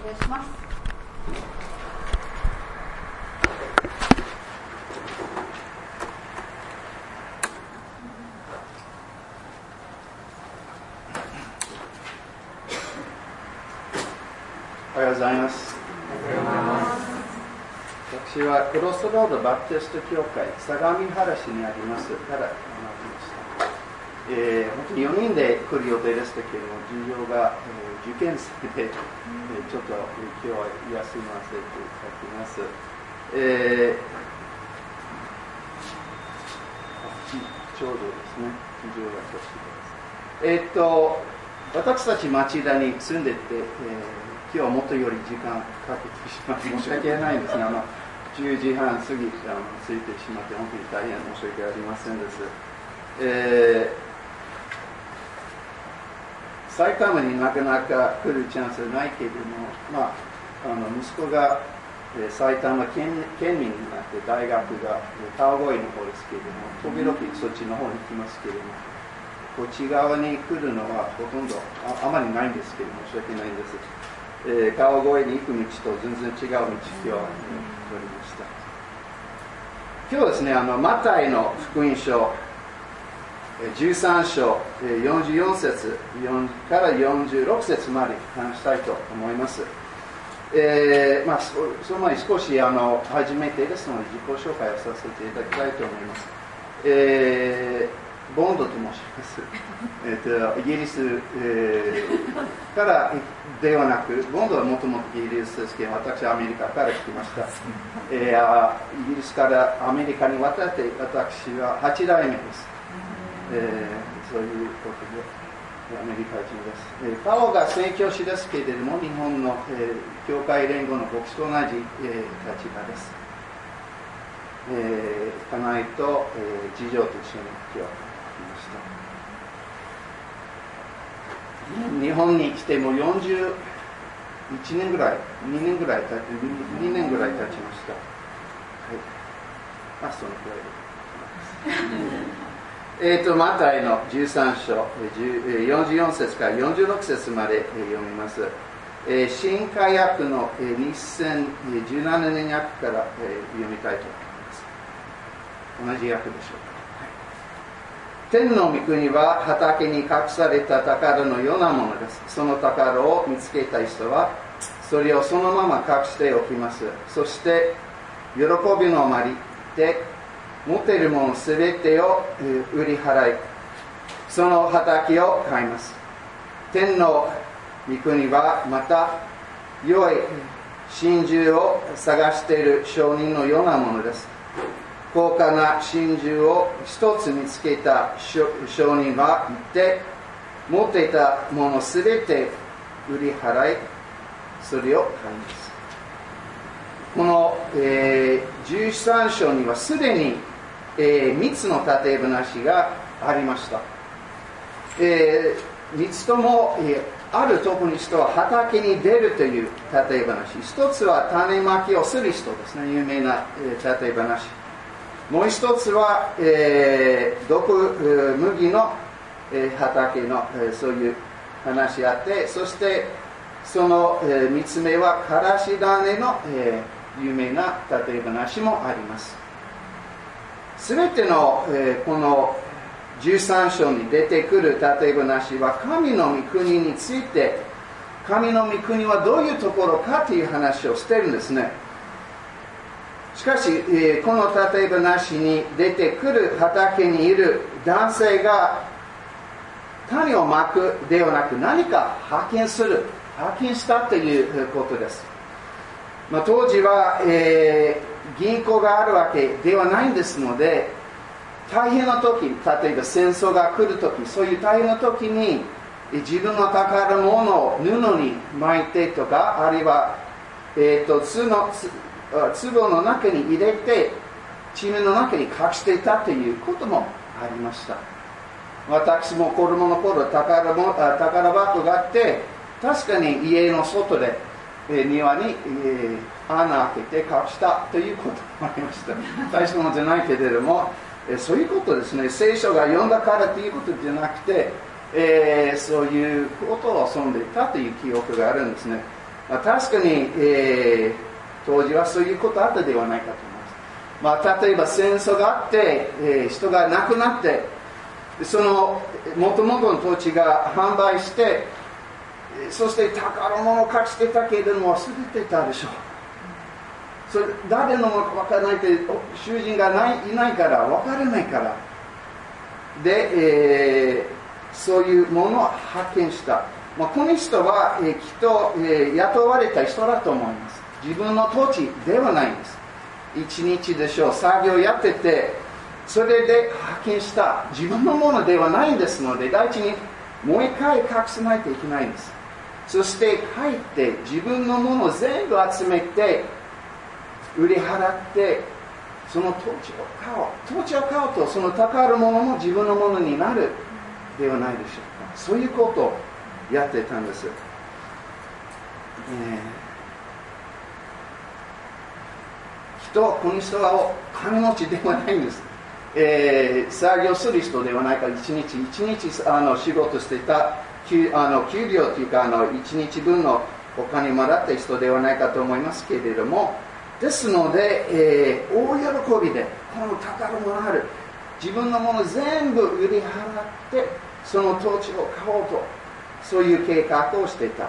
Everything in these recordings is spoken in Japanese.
願いします。 おはようございます。私はクロスロードバプテスト教会相模原市にありますから来ました。本当に4人で来る予定でしたけれども、授業が、受験生で、ちょっと今日は休ませていただきます。ちょうどですね、授業が私たち町田に住んでて、今日はもっとより時間かけてしまって申し訳ないんですが、10時半過ぎ着いてしまって本当に大変申し訳ありませんです。埼玉になかなか来るチャンスはないけれども、息子が埼玉県民になって大学が川越の方ですけれども、時々そっちの方に来ますけれども、こっち側に来るのはほとんど あまりないんですけど申し訳ないんです。川越に行く道と全然違う道を今日は取りました。今日ですね、マタイの福音書13章44節から46節まで話したいと思います。その前に少し初めてですので自己紹介をさせていただきたいと思います。ボンドと申します。イギリス、からではなく、ボンドはもともとイギリスですけど、私はアメリカから来ました。イギリスからアメリカに渡って、私は8代目です。そういうことで、アメリカ人です。顔が宣教師ですけれども、日本の、教会連合の牧師と同じ、立場です。家内と、次女と一緒に今日来ました。日本に来ても41年ぐらい、2年ぐらい経ちました。はい。そのくらいで。マタイの13章44節から46節まで読みます。新化訳の2017年訳から読みたいと思います。同じ訳でしょうか。天の御国は畑に隠された宝のようなものです。その宝を見つけた人はそれをそのまま隠しておきます。そして喜びのあまりで持てるものすべてを売り払い、その畑を買います。天の御国はまた良い真珠を探している商人のようなものです。高価な真珠を一つ見つけた商人は行って持っていたものすべて売り払い、それを買います。この、13章にはすでに3つの例え話がありました。3つとも、ある特に人は畑に出るという例え話。一つは種まきをする人ですね、有名な例え話。もう一つは、毒麦の畑のそういう話あって、そしてその3つ目はからし種の有名な例え話もあります。すべての、この13章に出てくる例え話は神の御国について、神の御国はどういうところかという話をしているんですね。しかし、この例え話に出てくる畑にいる男性が種をまくではなく何か派遣したということです。当時は、銀行があるわけではないんですので、大変な時、例えば戦争が来る時、そういう大変な時に自分の宝物を布に巻いてとか、あるいは、壺の中に入れて地面の中に隠していたということもありました。私も子供の頃宝箱があって、確かに家の外で庭に穴開けて隠したということもありました。大したものじゃないけれども、そういうことですね。聖書が読んだからということじゃなくて、そういうことを遊んでいたという記憶があるんですね。 確かに、当時はそういうことあったではないかと思います。例えば戦争があって、人が亡くなって、その元々の土地が販売して、そして宝物を隠してたけれども忘れてたでしょう。それ誰のものか分からないって、主人がいないから分からないから。で、そういうものを発見した。この人は、きっと、雇われた人だと思います。自分の土地ではないんです。一日でしょう、作業やってて、それで発見した自分のものではないんですので、第一にもう一回隠さないといけないんです。そして帰って自分のものを全部集めて売り払って、その土地を買おう。土地を買うとその宝物も自分のものになるではないでしょうか。そういうことをやってたんです。この人は金持ちではないんです。作業する人ではないから、一日仕事してた給料というか一日分のお金もらった人ではないかと思いますけれども、ですので、大喜びでこの宝物ある自分のもの全部売り払ってその土地を買おうと、そういう計画をしていた。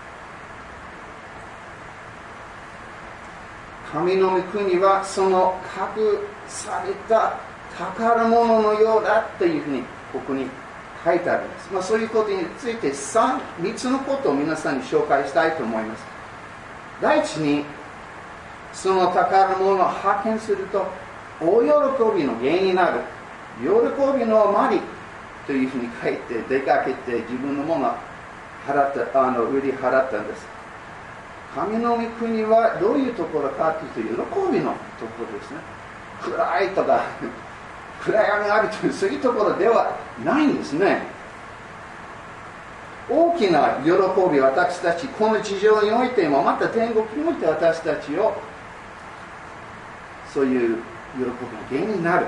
神の御国はその隠された宝物のようだというふうにここに書いてあるんです。そういうことについて3つのことを皆さんに紹介したいと思います。第一に、その宝物を発見すると大喜びの原因になる。喜びのまりというふうに書いて、出かけて自分のものを売り払ったんです。神の御国はどういうところかというと、喜びのところですね。暗いとか暗闇があるという、そういうところではないんですね。大きな喜び、私たちこの地上においても、また天国において私たちをそういう喜びの原因になる。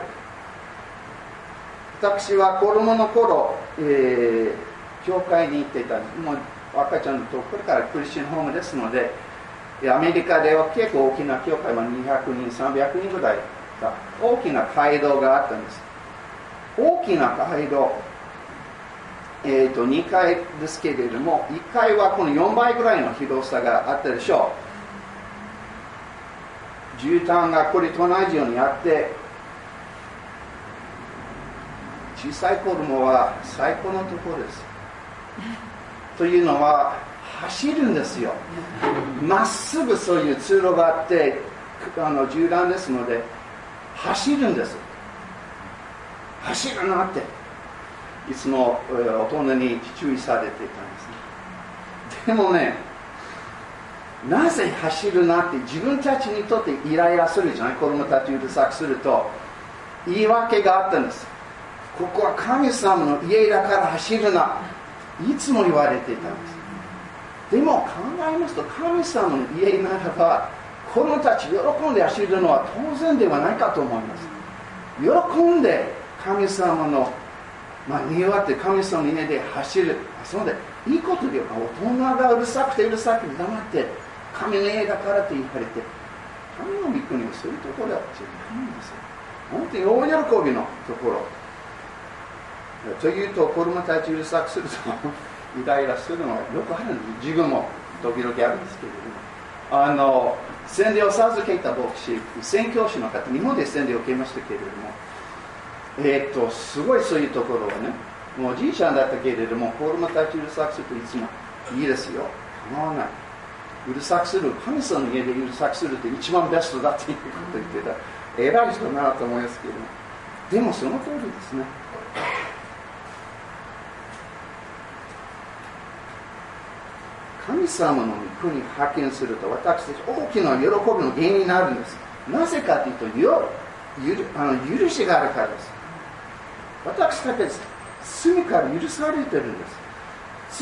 私は子供の頃、教会に行っていたんです。もう赤ちゃんのところからクリスチャンホームですので、アメリカでは結構大きな教会は200人300人ぐらいだ。大きな街道があったんです。大きな街道、2階ですけれども、1階はこの4倍ぐらいの広さがあったでしょう。絨毯がこれと同じようにあって、小さい子供は最高のところです。というのは走るんですよ。まっすぐそういう通路があって絨毯ですので走るんです。走るなっていつも大人に注意されていたんですね。でもね、なぜ走るなって自分たちにとってイライラするじゃない。子供たちうるさくすると言い訳があったんです。ここは神様の家だから走るな、いつも言われていたんです。でも考えますと、神様の家ならば子供たち喜んで走るのは当然ではないかと思います。喜んで神様の、庭って神様の家で走る、それでいいことでは、大人がうるさくて黙って神の家だからって言われて、神の御国はそういうところは違うんですよ。本当に大喜びのところというと、子供たちうるさくするとイライラするのはよくあるんです。自分も時々あるんですけれども、洗礼を授けた牧師、宣教師の方、日本で洗礼を受けましたけれども、すごいそういうところはね、もうおじいちゃんだったけれども、子供たちうるさくするといつもいいですよ、構わない。うるさくする、神様の家でうるさくするって一番ベストだっていうことを言ってた。偉い人だなと思いますけども、でもその通りですね。神様の御国を発見すると、私たち大きな喜びの原因になるんです。なぜかというと、許しがあるからです。私たち罪から許されてるんです。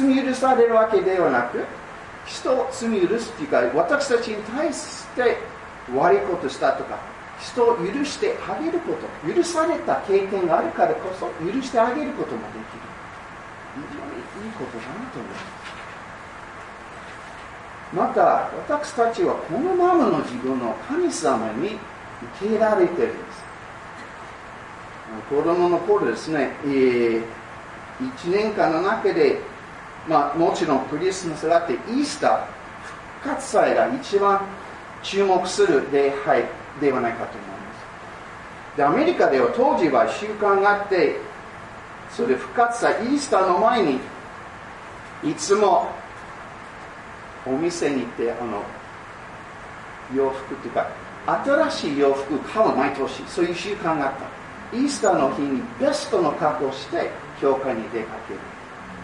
罪許されるわけではなく、人を罪許すというか、私たちに対して悪いことしたとか、人を許してあげること、許された経験があるからこそ許してあげることもできる。非常にいいことだなと思います。 また私たちはこのままの自分の神様に受け入れられているんです。子供の頃ですね、1年間の中で、もちろんクリスマスがあってイースター復活祭が一番注目する礼拝ではないかと思います。でアメリカでは当時は習慣があって、それ復活祭イースターの前にいつもお店に行って洋服というか新しい洋服を買う毎年、そういう習慣があった。イースターの日にベストの格好をして教会に出かける。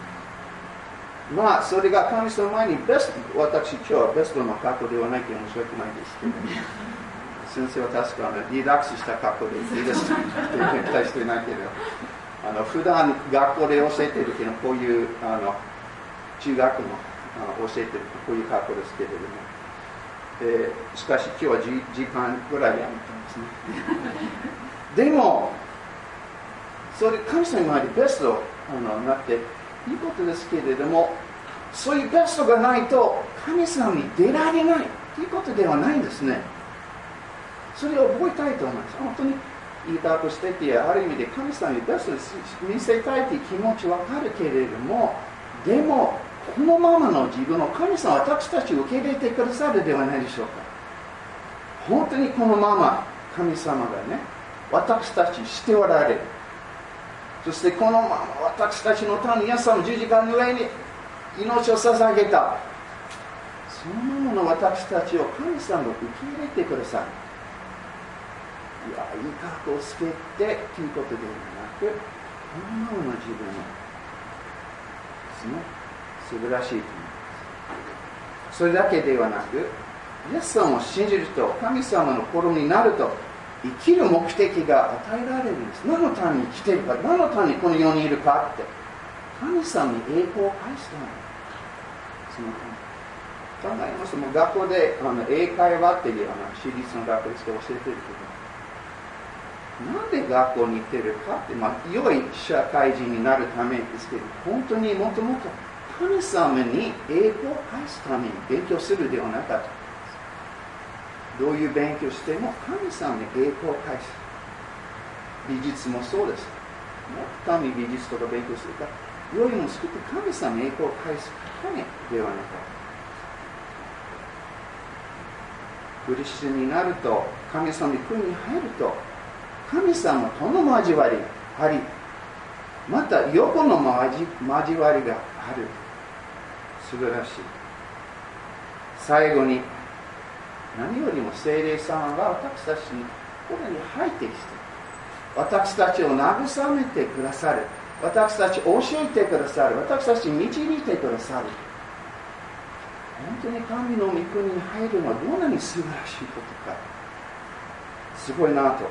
それが神様の前に私今日はベストの格好ではないけど申し訳ないですけど、先生は確かリラックスした格好でいいですって期待していないけど、普段学校で教えてるけど、こういう中学の教えてるこういう格好ですけれども、しかし今日は時間ぐらいやめたんですね。でもそれ神様の前にベストになっていいことですけれども、そういうベストがないと神様に出られないということではないんですね。それを覚えたいと思います。本当にいい格好してて、ある意味で神様にベストに見せたいという気持ちわかるけれども、でもこのままの自分を神様は私たちを受け入れてくださるではないでしょうか。本当にこのまま神様がね、私たちしておられる。そしてこのまま私たちのためにイエス様の十字架の上に命を捧げた、そのままの私たちを神様が受け入れてくださる。いや、いい格好をつけてということではなく、このままの自分をですね、素晴らしいと思います。それだけではなく、イエス様を信じると、神様の子供になると、生きる目的が与えられるんです。何のために生きているか、何のためにこの世にいるかって、神様に栄光を返すために、そのため考えますと、もう学校で英会話っていう私立の学校で教えてるけど、なんで学校に行ってるかって、良い社会人になるためですけど、本当にもともと神様に栄光を返すために勉強するではなかった。どういう勉強しても神様に栄光を返す。美術もそうです。もっと美術とか勉強するか、良いものを作って神様に栄光を返すためではなかった。クリスチャンになると、神様に国に入ると、神様との交わりがあり、また横の交わりがある。素晴らしい。最後に、何よりも聖霊様が私たちに心に入ってきて、私たちを慰めてくださる。私たちを教えてくださる。私たちに導いてくださる。本当に神の御国に入るのはどんなに素晴らしいことか。すごいなと思います。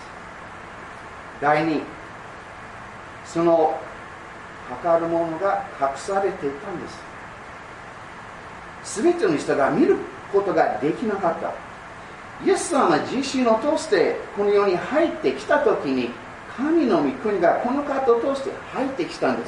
第二、その測るものが隠されていたんです。すべての人が見ることができなかった。イエス様自身を通してこの世に入ってきたときに、神の御国がこの方を通して入ってきたんです。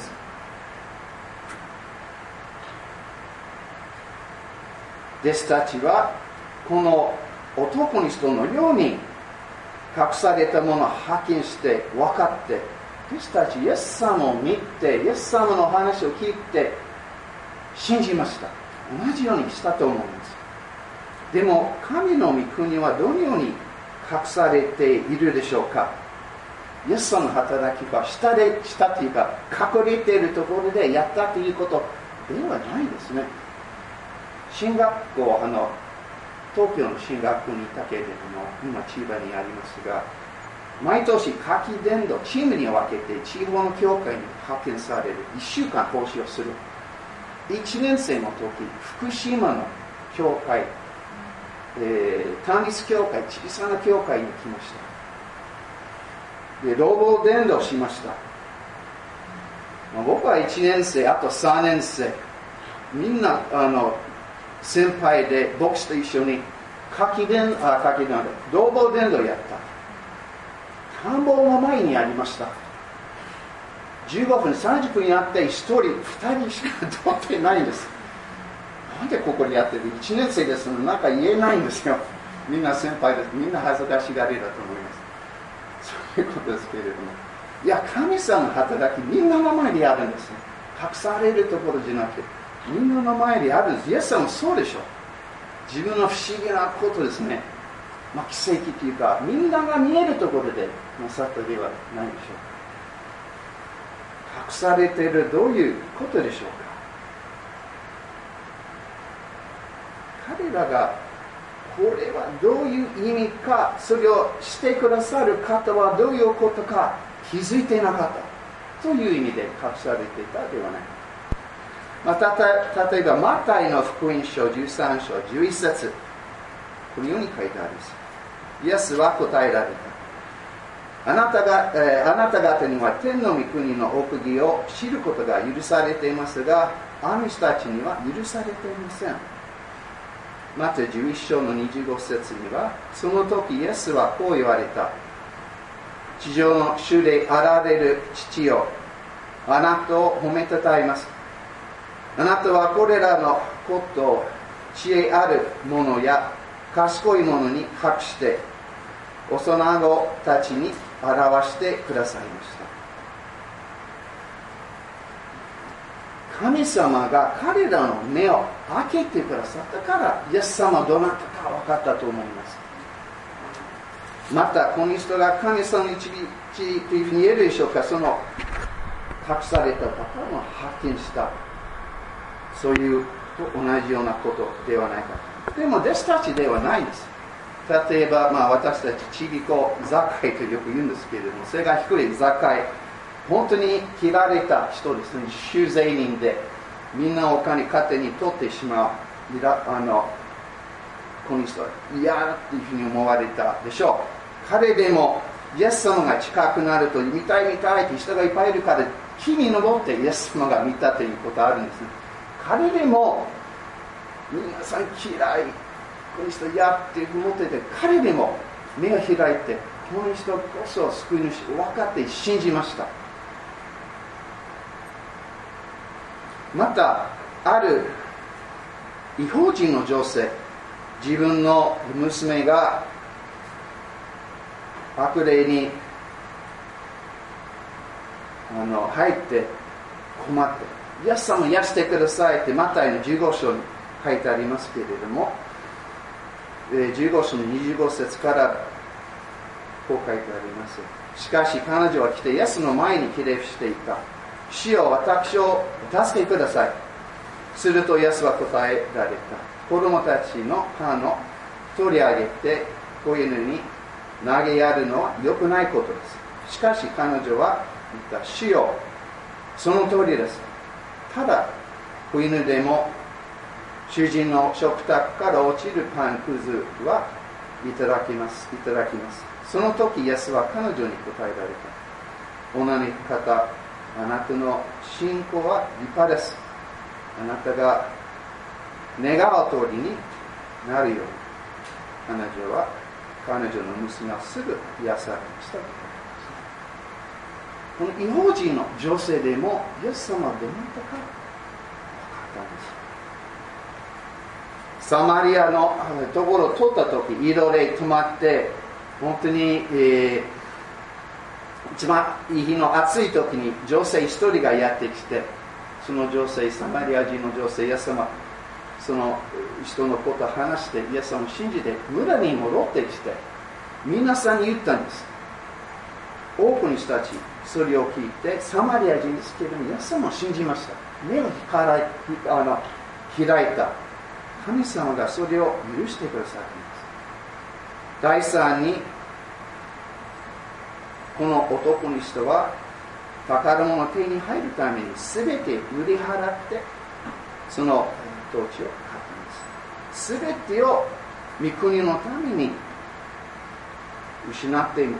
弟子たちはこの男の人のように隠されたものを発見して分かって、弟子たちイエス様を見て、イエス様の話を聞いて信じました。同じようにしたと思うんです。でも神の御国はどのように隠されているでしょうか。イエス様の働きは下というか隠れているところでやったということではないですね。進学校、東京の進学校にいたけれども、今千葉にありますが、毎年夏季伝道チームに分けて地方の教会に派遣される。1週間講師をする。1年生の時、福島の教会、単立教会、小さな教会に来ました。で、労働伝道しました。僕は1年生、あと3年生、みんな先輩で牧師と一緒に労働伝道やった。田んぼの前にありました。15分、30分やって1人、2人しか通ってないんです。 なんでここでやってる1年生ですのなんか言えないんですよ。みんな先輩です。みんな恥ずかしがりだと思います。そういうことですけれども、いや、神様の働きみんなの前であるんですね。隠されるところじゃなくてみんなの前であるんです。イエス様もそうでしょう。自分の不思議なことですね、奇跡というかみんなが見えるところでなさったではないでしょうか。隠されているどういうことでしょうか。彼らがこれはどういう意味か、それをしてくださる方はどういうことか気づいていなかったという意味で隠されていたではないか。例えばマタイの福音書13章11節、このように書いてあります。イエスは答えられた。あなた方には天の御国の奥義を知ることが許されていますが、あの人たちには許されていません。マタイ11章の25節には、その時イエスはこう言われた。地上の主であられる父よ、あなたを褒めたたえます。あなたはこれらのことを知恵ある者や賢い者に隠して幼子たちに表してくださいました。神様が彼らの目を開けてくださったからイエス様はどなたか分かったと思います。またこの人が神様の一日というふうに言えるでしょうか。その隠された方も発見した、そういうと同じようなことではないか。でも弟子たちではないんです。例えば、私たちちびこザカイとよく言うんですけれども、背が低いザカイ、本当に切られた人ですね。収税人でみんなお金勝手に取ってしまう、この人は嫌だというふうに思われたでしょう。彼でもイエス様が近くなると見たいという人がいっぱいいるから木に登ってイエス様が見たということがあるんですね。彼でも皆さん嫌い、この人嫌って思ってて、彼でも目を開いてこの人こそ救い主分かって信じました。またある異邦人の女性、自分の娘が悪霊に入って困って、イエス様癒してくださいってマタイの15章に書いてありますけれども、15章の25節からこう書いてあります。しかし彼女は来てイエスの前にひれ伏していた。主よ、私を助けてください。するとイエスは答えられた。子供たちのパンを取り上げて子犬に投げやるのは良くないことです。しかし彼女は言った。主よ、その通りです。ただ子犬でも主人の食卓から落ちるパンくずはいただきます。その時イエスは彼女に答えられた。女の方、あなたの信仰は立派です。あなたが願う通りになるように。彼女の娘はすぐ癒されました。この異邦人の女性でもイエス様はどなたか分かったんです。サマリアのところを通った時、井戸で止まって本当に、一番いい日の暑い時に女性一人がやってきて、その女性、サマリア人の女性、イエス様その人のことを話してイエス様を信じて村に戻ってきて皆さんに言ったんです。多くの人たちそれを聞いて、サマリア人ですけれどもイエス様を信じました。目を開いた。神様がそれを許してくださいます。第3に、この男の人は宝物を手に入るために全て売り払ってその土地を買ったんです。全てを御国のために失ってもいい。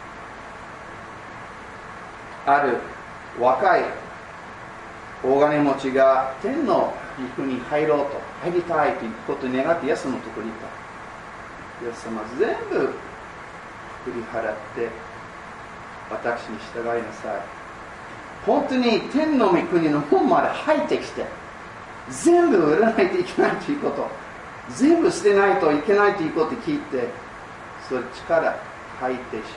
ある若い大金持ちが天の御国に入ろうと、入りたいということを願ってイエスのところにいた。イエス様は全部売り払って私に従いなさい。本当に天の御国の門まで入ってきて全部売らないといけないということ、全部捨てないといけないということを聞いて、そっちから入ってしまいました。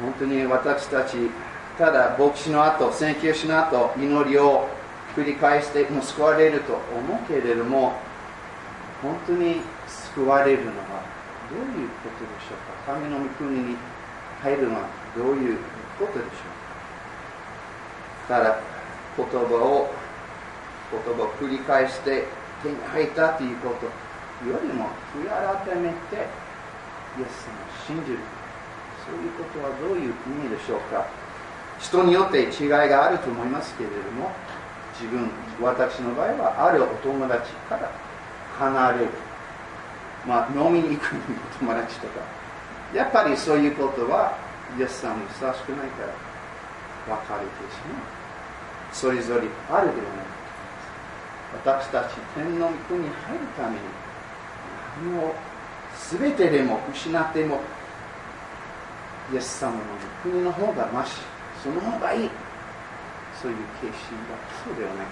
本当に私たち、ただ牧師の後、宣教師の後、祈りを繰り返してもう救われると思うけれども、本当に救われるのはどういうことでしょうか。神の御国に入るのはどういうことでしょうか。ただ言葉を繰り返して手に入ったということよりも、悔い改めてイエス様を信じる、そういうことはどういう意味でしょうか。人によって違いがあると思いますけれども、私の場合はあるお友達から離れる、飲みに行くお友達とか、やっぱりそういうことはイエス様にふさわしくないから別れてしまう。それぞれあるではないかと思います。私たち天の御国に入るために何を全てでも失ってもイエス様の御国の方がまし、その方がいい、そういう決心がそうではないか。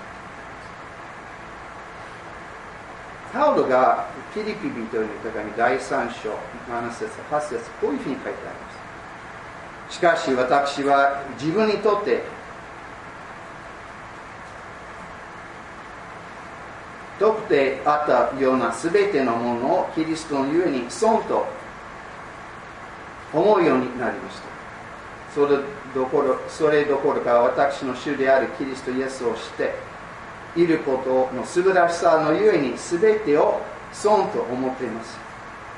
パウロがフィリピ人への手紙第3章7節8節、こういうふうに書いてあります。しかし私は自分にとって得であったようなすべてのものをキリストのゆえに損と思うようになりました。それどころか私の主であるキリストイエスを知っていることの素晴らしさのゆえに全てを損と思っています。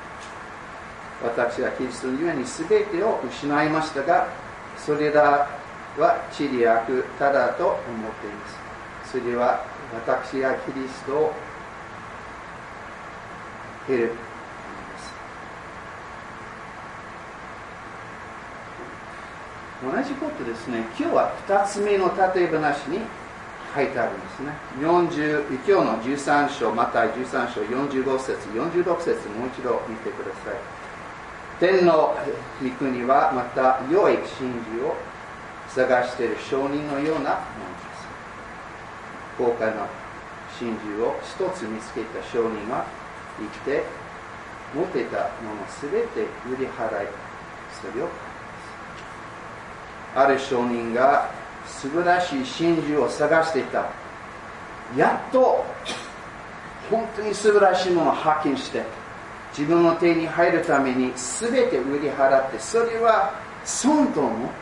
私はキリストのゆえに全てを失いましたが、それらは地理悪ただと思っています。それは私がキリストを得るためです。同じことですね。今日は2つ目の例え話に書いてあるんですね。今日の13章、マタイ13章45節、46節、もう一度見てください。天の御国はまた良い真珠を探している商人のようなものです。高価な真珠を一つ見つけた商人は行って持っていたものすべて売り払い、それを買います。ある商人が素晴らしい真珠を探していた。やっと本当に素晴らしいものを発見して、自分の手に入るために全て売り払って、それは損と思って、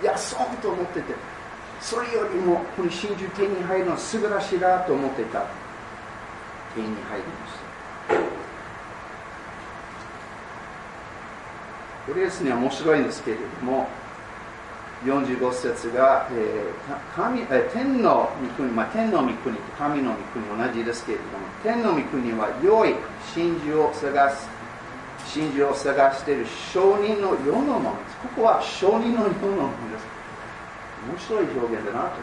損と思ってて、それよりもこの真珠手に入るのは素晴らしいなと思っていた。手に入りました。これですね、面白いんですけれども、45節が、天の御国、天の御国と神の御国同じですけれども、天の御国は良い真珠を探している商人のようなものです。ここは商人のようなものです。面白い表現だなと思います。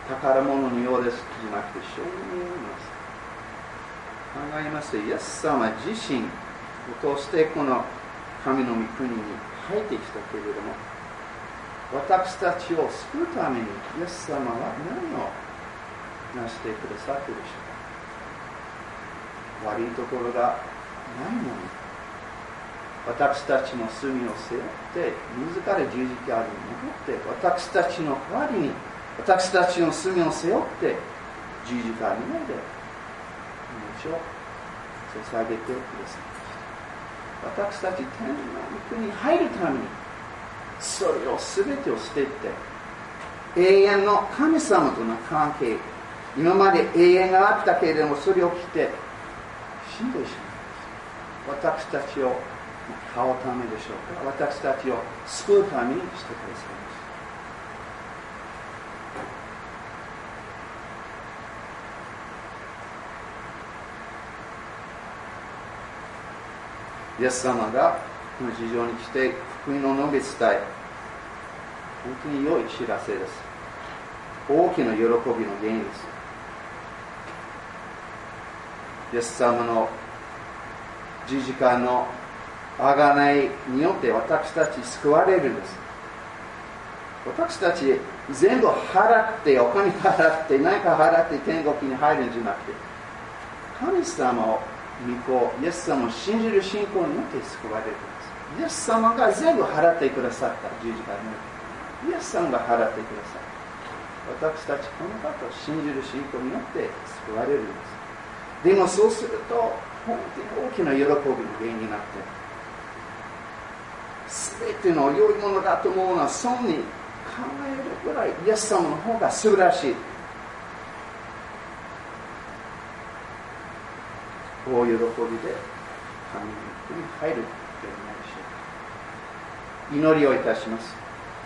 宝物のようですじゃなくて商人のようです。考えますと、イエス様自身を通してこの神の御国に入ってきたけれども、私たちを救うためにイエス様は何をなしてくださっているでしょうか。悪いところがないのに、私たちの罪を背負って自ら十字架に戻って、私たちの代わりに私たちの罪を背負って十字架にまで命を捧げてください。私たち天の御国に入るためにそれを全てを捨てて、永遠の神様との関係、今まで永遠があったけれどもそれを切って死んでしまいます。私たちを買うためでしょうか。私たちを救うためにしてくださいます。イエス様がこの地上に来て福音を述べ伝え、本当に良い知らせです。大きな喜びの原因です。イエス様の十字架の贖いによって私たち救われるんです。私たち全部払って、お金払って、何か払って天国に入るんじゃなくて、神様を御子、イエス様を信じる信仰によって救われるんです。イエス様が全部払ってくださった十字架に。イエス様が払ってくださった。私たちこの方を信じる信仰によって救われるんです。でもそうすると、本当に大きな喜びの原因になって、すべての良いものだと思うのは損に考えるぐらいイエス様の方が素晴らしい。大喜びで神の国に入るようになるでしょうか。祈りをいたします。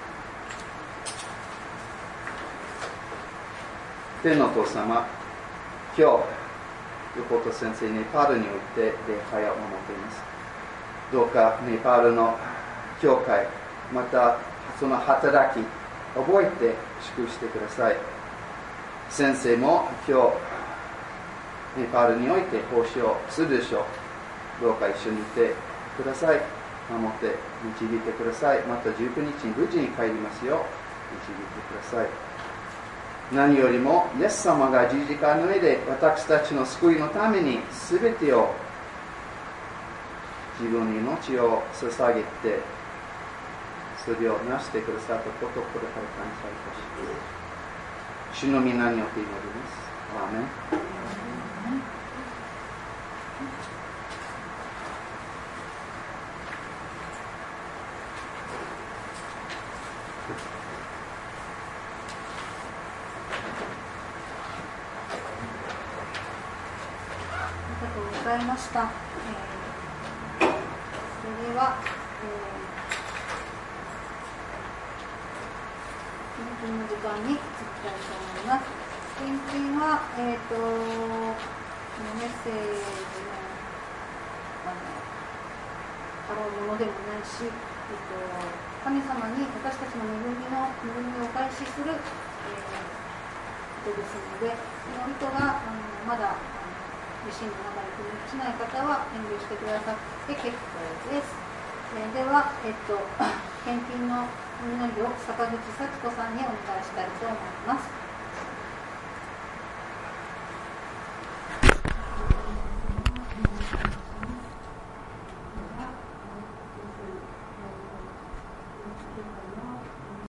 天のお父様、今日横田先生、ネパールにおいて礼拝を守っています。どうかネパールの教会、またその働き覚えて祝してください。先生も今日ネパールにおいて奉仕をするでしょう。どうか一緒にいてください。守って導いてください。また19日に無事に帰りますよう導いてください。何よりもイエス様が十字架の上で私たちの救いのために全てを自分の命を捧げてそれを成してくださったことをこれから感謝いたします。主の皆によって祈ります。アーメン。 ありがとうございました。それでは、献金の時間に移りたいと思います。献金は、メッセージの払うものでもないし、神様に私たちの恵みをお返しする、ことですので、その人がまだ自身の名前を記入しない方は遠慮してくださって結構です。では、献金のお祈りを坂口幸子さんにお願いしたいと思います。